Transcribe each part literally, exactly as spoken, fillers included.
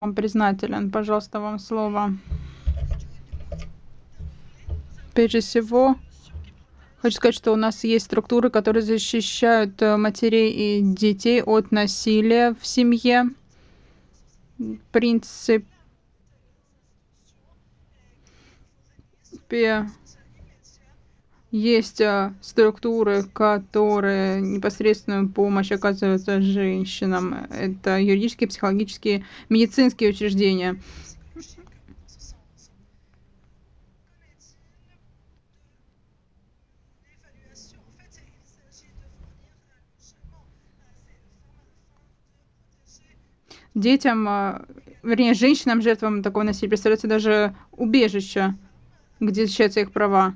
вам признателен. Пожалуйста, вам слово. Прежде всего, хочу сказать, что у нас есть структуры, которые защищают э, матерей и детей от насилия в семье. В принципе, есть э, структуры, которые непосредственную помощь оказывают женщинам. Это юридические, психологические, медицинские учреждения. Детям, э, вернее, женщинам, жертвам такого насилия, представляется даже убежище, где защищаются их права.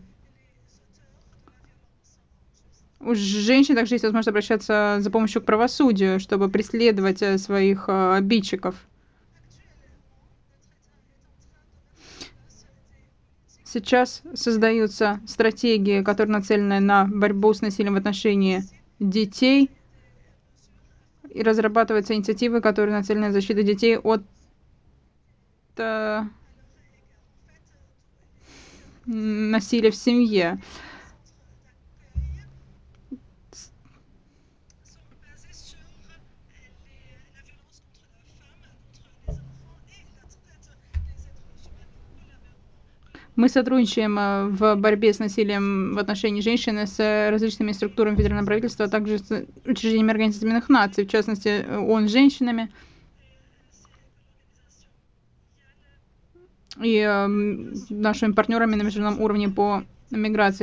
У женщин также есть возможность обращаться за помощью к правосудию, чтобы преследовать э, своих э, обидчиков. Сейчас создаются стратегии, которые нацелены на борьбу с насилием в отношении детей, и разрабатываются инициативы, которые нацелены на защиту детей от э, насилия в семье. Мы сотрудничаем э, в борьбе с насилием в отношении женщин с э, различными структурами федерального правительства, а также с учреждениями Организации Объединенных Наций, в частности, э, ООН с женщинами и э, нашими партнерами на международном уровне по миграции.